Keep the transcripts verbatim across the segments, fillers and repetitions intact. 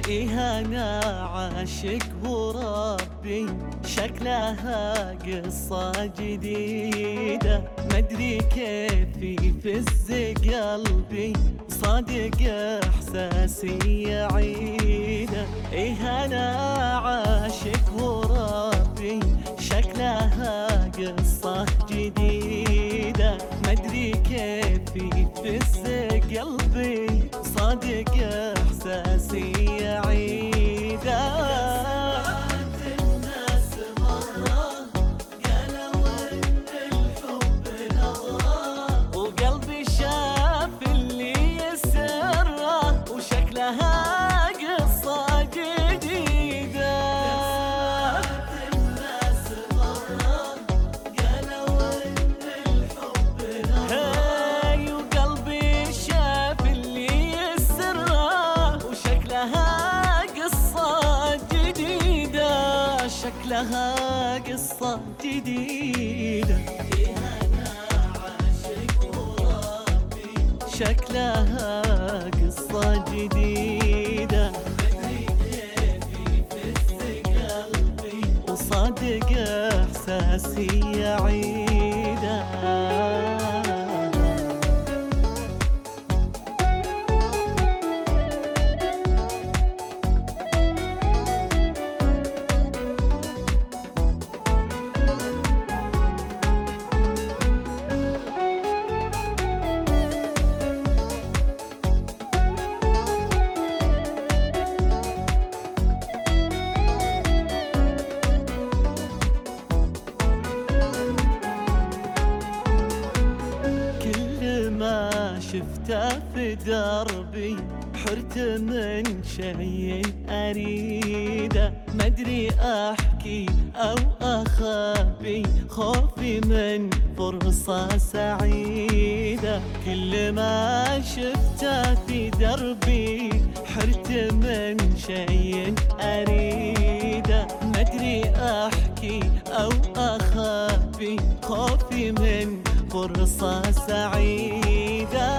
إيه أنا عاشق وربي شكلها قصة جديدة، مدري كيف يفز قلبي صادق إحساسي يعيده. إيه أنا عاشق وربي شكلها قصة جديدة، مدري كيف يفز قلبي صادق إحساسي يعيده. الناس مرة قالوا إن الحب نظرة، وقلبي شاف اللي يسره وشكلها قصة جديدة. الناس مرة قالوا إن الحب نظرة، وقلبي شاف اللي يسره وشكلها قصة جديدة، شكلها قصة جديدة. إيه أنا عاشق وربي شكلها قصة جديدة، مدري كيف يفز قلبي وصادق إحساسي يعيده. ما شفته في دربي حرت من شيء أريده، مدري أحكي أو أخبي خوفي من فرصة سعيدة. كل ما شفته في دربي حرت من شيء أريده، مدري أحكي أو أخبي خوفي من فرصة سعيدة.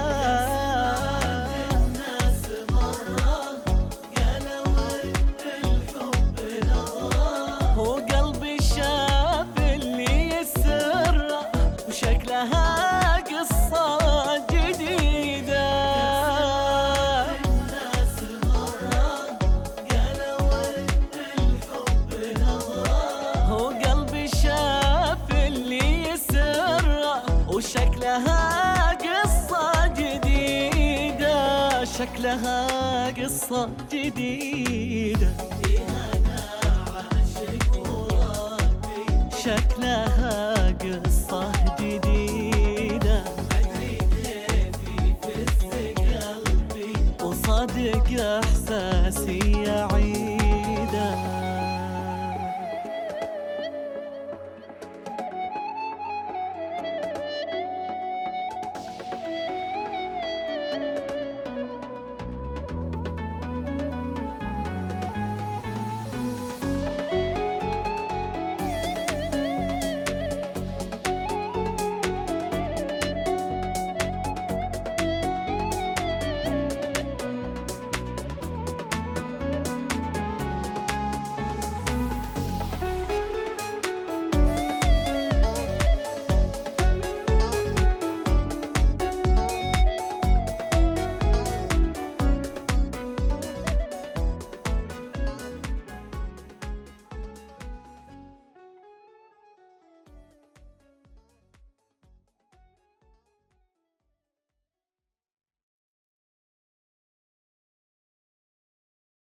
الناس مرة قالوا إن الحب نظرة، وقلبي شاف اللي يسره وشكلها قصة جديدة. الناس مرة قالوا إن الحب نظرة، وقلبي شاف اللي يسره وشكلها قصة جديدة، شكلها قصة جديدة. إيه أنا عاشق وربي شكلها قصة جديدة، مدري كيف يفز قلبي وصادق إحساسي